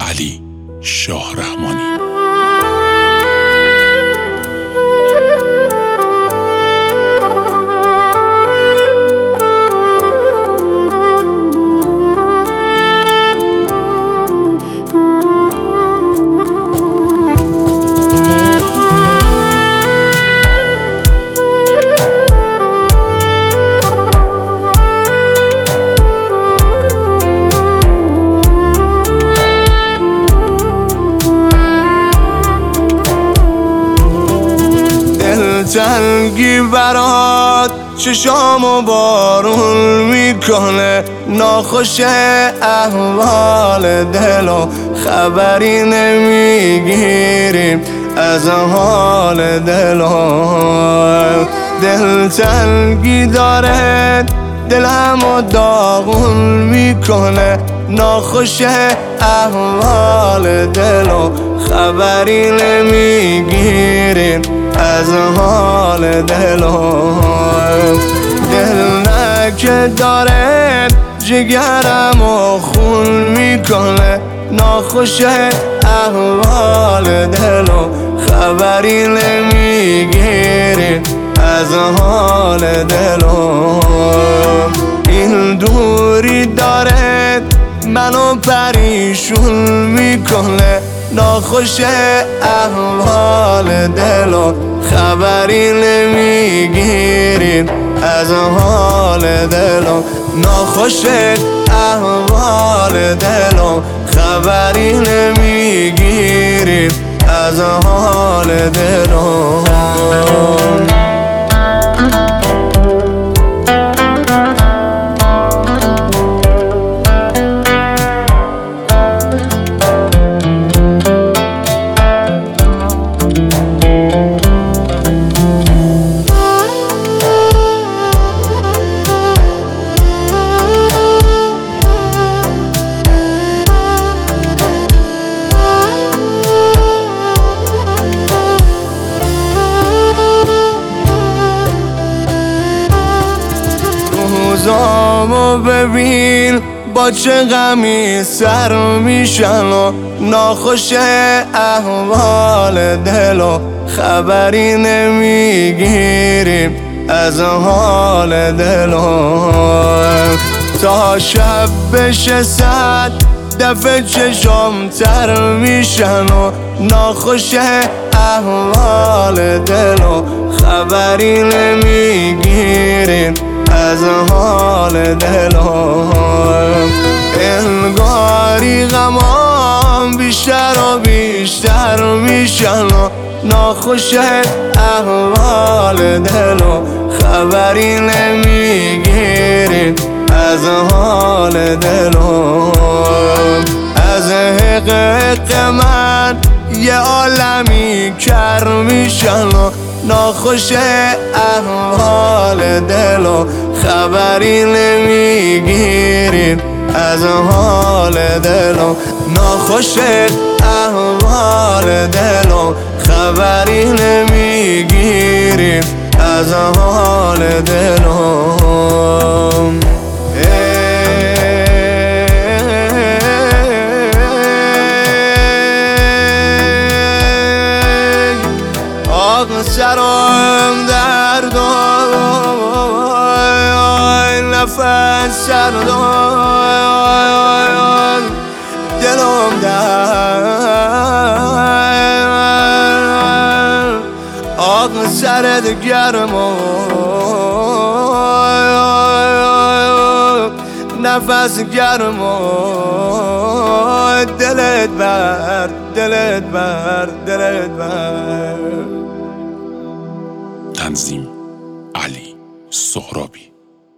علی شاهرحمانی. تنگی برات چشامو بارون میکنه، ناخوش احوال دلو خبری نمیگیریم از حال دلو. دل تنگی داره دلمو داغون میکنه، ناخوش احوال دلو خبری نمیگیریم از حال دلو. دل داره جگرمو خون میکنه، ناخوش احوال دلو خبری نمیگیریم از حال دلو. این دوری داره منو پریشون میکنه، ناخوش احوال دلو خبری نمیگیریم از حال دلو. ناخوش احوال دلو خبری نمیگیریم از حال دلو. روزامو ببین با چه غمی سر میشن و ناخوش احوال دلو خبری نمیگیریم از حال دلو. تا شب بشه صد دفعه چشم تر میشن و ناخوش احوال دلو خبری نمیگیریم از حال دلو. انگاری غمام بیشتر و بیشتر میشن و ناخوش احوال دلو خبری نمیگیریم از حال دلو. از حق من یه عالمی کر میشن و ناخوش احوال دلو خبری نمیگیریم از حال دلو. ناخوش احوال دلو خبری نمیگیریم از حال دلو. سرم درد و نفس سرد دلم درد، آق سرد گرم و نفس گرم و دلت بر دلت بر دلت بر. تنظیم علی سهرابی.